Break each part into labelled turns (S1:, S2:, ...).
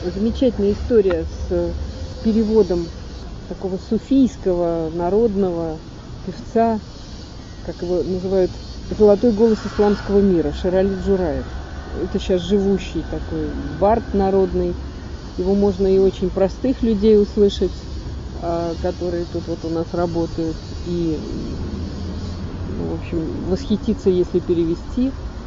S1: замечательная история с переводом такого суфийского народного певца, как его называют, золотой голос исламского мира, Шер Али Джураев. Это сейчас живущий такой бард народный. Его можно и очень простых людей услышать, которые тут вот у нас работают, и, в общем, восхититься, если перевести.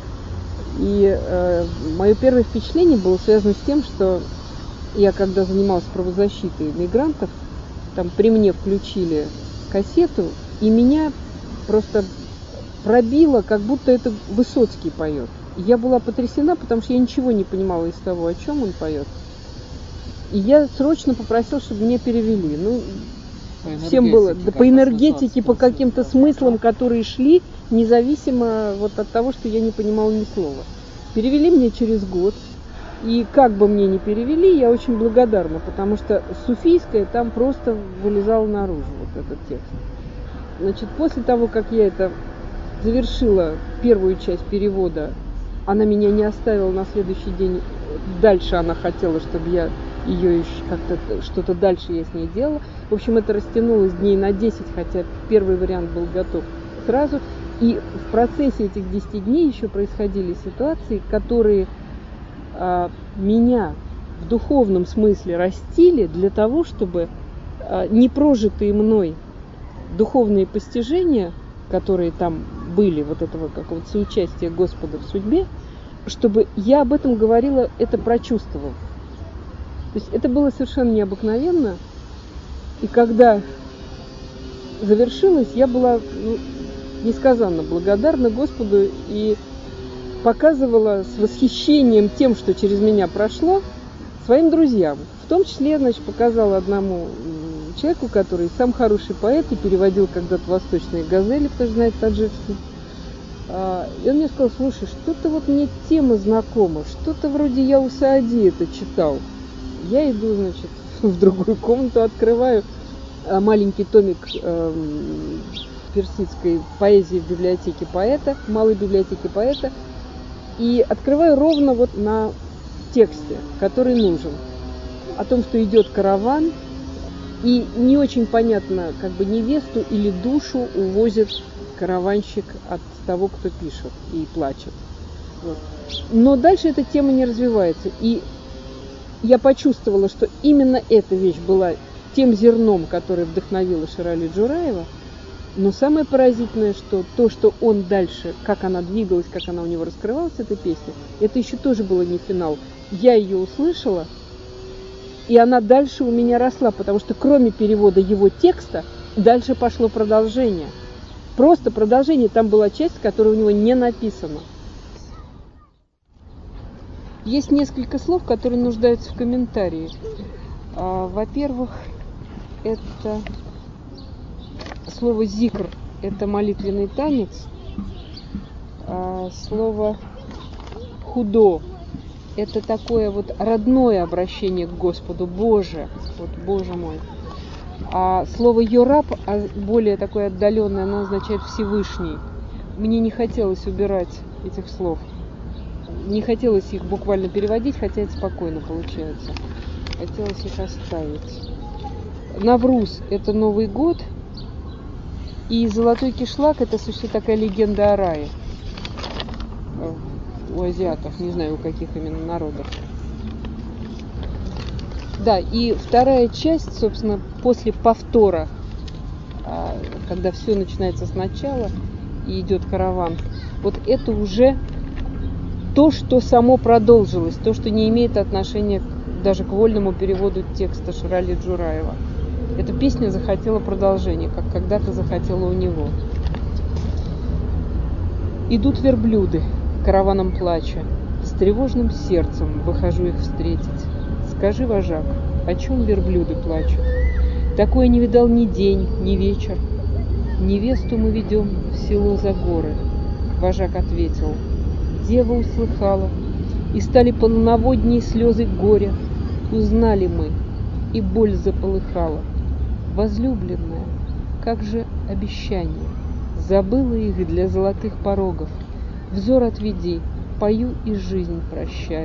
S1: И мое первое впечатление было связано с тем, что я, когда занималась правозащитой мигрантов, там при мне включили кассету, и меня просто пробило, как будто это Высоцкий поет. Я была потрясена, потому что я ничего не понимала из того, о чем он поет. И я срочно попросила, чтобы мне перевели. Ну, всем было, да, по энергетике, по каким-то смыслам, которые шли, независимо вот от того, что я не понимала ни слова. Перевели мне через год. И как бы мне ни перевели, я очень благодарна, потому что суфийское там просто вылезало наружу, вот этот текст. Значит, после того, как я это завершила, первую часть перевода, она меня не оставила на следующий день. Дальше она хотела, чтобы я ее еще как-то, что-то дальше я с ней делала. В общем, это растянулось дней на 10, хотя первый вариант был готов сразу. И в процессе этих 10 дней еще происходили ситуации, которые меня в духовном смысле растили для того, чтобы непрожитые мной духовные постижения, которые там были, вот этого какого-то соучастия Господа в судьбе, чтобы я об этом говорила, это прочувствовав. То есть это было совершенно необыкновенно. И когда завершилось, я была несказанно благодарна Господу и показывала с восхищением тем, что через меня прошло, своим друзьям. В том числе, значит, показала одному человеку, который сам хороший поэт и переводил когда-то восточные газели, кто же знает таджикский. И он мне сказал: слушай, что-то вот мне тема знакома, что-то вроде я у Саади это читал. Я иду, значит, в другую комнату, открываю маленький томик персидской поэзии в библиотеке поэта, малой библиотеке поэта, и открываю ровно вот на тексте, который нужен. О том, что идет караван, и не очень понятно, как бы невесту или душу увозит караванщик от того, кто пишет и плачет. Вот. Но дальше эта тема не развивается. И я почувствовала, что именно эта вещь была тем зерном, которое вдохновило Шер Али Джураева. Но самое поразительное, что то, что он дальше, как она двигалась, как она у него раскрывалась, эта песня, это еще тоже было не финал. Я ее услышала, и она дальше у меня росла, потому что кроме перевода его текста, дальше пошло продолжение. Просто продолжение. Там была часть, которая у него не написана. Есть несколько слов, которые нуждаются в комментарии. Во-первых, это слово «зикр» – это молитвенный танец. Слово «худо» – это такое вот родное обращение к Господу, Боже, вот Боже мой. А слово «йораб», более такое отдаленное, оно означает «Всевышний». Мне не хотелось убирать этих слов. Не хотелось их буквально переводить, хотя это спокойно получается. Хотелось их оставить. Навруз – это Новый год. И золотой кишлак – это, собственно, такая легенда о рае. У азиатов, не знаю, у каких именно народов. Да, и вторая часть, собственно, после повтора, когда все начинается сначала и идет караван, вот это уже то, что само продолжилось, то, что не имеет отношения даже к вольному переводу текста Шер Али Джураева. Эта песня захотела продолжения, как когда-то захотела у него. Идут верблюды, караваном плача, с тревожным сердцем выхожу их встретить. Скажи, вожак, о чем верблюды плачут? Такое не видал ни день, ни вечер. Невесту мы ведем в село за горы. Вожак ответил: дева услыхала, и стали полноводней слезы горя. Узнали мы, и боль заполыхала. Возлюбленная, как же обещание, забыла их для золотых порогов. Взор отведи, пою и жизнь прощаю.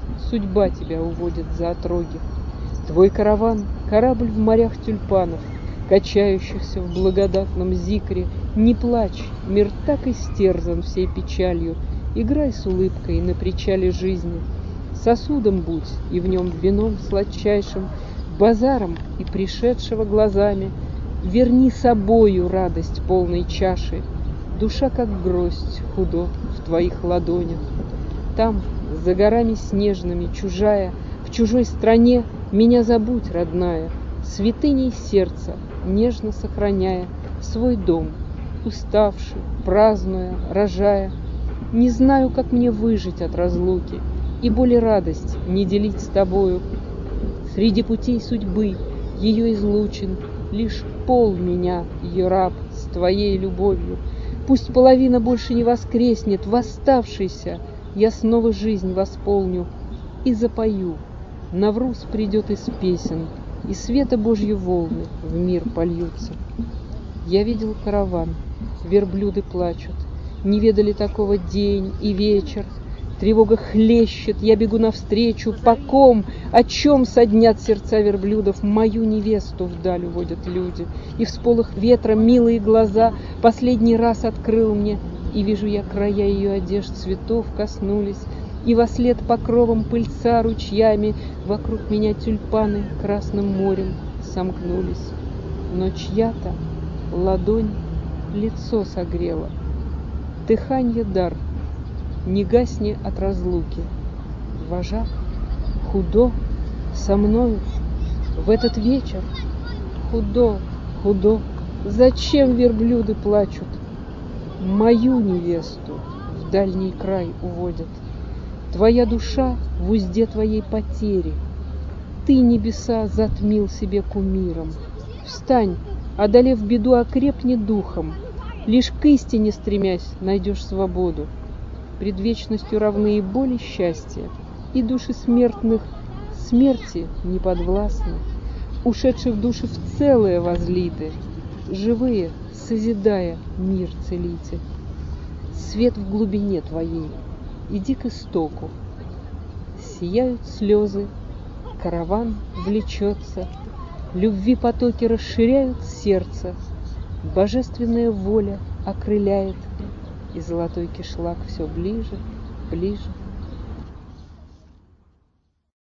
S1: судьба тебя уводит за отроги. Твой караван — корабль в морях тюльпанов, качающихся в благодатном зикре. Не плачь, мир так истерзан всей печалью, играй с улыбкой на причале жизни. Сосудом будь, и в нем вином сладчайшим, базаром и пришедшего глазами. Верни собою радость полной чаши, душа как гроздь худо в твоих ладонях. Там, за горами снежными, чужая, в чужой стране, меня забудь, родная, святыней сердца, нежно сохраняя свой дом, уставший, празднуя, рожая. Не знаю, как мне выжить от разлуки и боли радость не делить с тобою. Среди путей судьбы ее излучин лишь пол меня, ее раб, с твоей любовью. Пусть половина больше не воскреснет, восставшийся, я снова жизнь восполню и запою. Навруз придет из песен, и света Божьи волны в мир польются. Я видел караван, верблюды плачут, не ведали такого день и вечер. Тревога хлещет, я бегу навстречу, по ком, о чем соднят сердца верблюдов. Мою невесту вдаль уводят люди, и всполох ветра милые глаза последний раз открыл мне, и вижу я края ее одежд цветов коснулись, и вослед покровом пыльца ручьями вокруг меня тюльпаны красным морем сомкнулись. Но чья-то ладонь лицо согрела, дыханье дар, не гасни от разлуки. Вожак худо со мною в этот вечер, худо, худо, зачем верблюды плачут? Мою невесту в дальний край уводят. Твоя душа в узде твоей потери. Ты небеса затмил себе кумиром. Встань, одолев беду, окрепни духом. Лишь к истине стремясь, найдешь свободу. Пред вечностью равны и боль, и счастье, и души смертных смерти не подвластны. Ушедшие в души в целое возлиты, живые, созидая, мир целите. Свет в глубине твоей, иди к истоку. Сияют слезы, караван влечется, любви потоки расширяют сердце, божественная воля окрыляет, и золотой кишлак все ближе, ближе.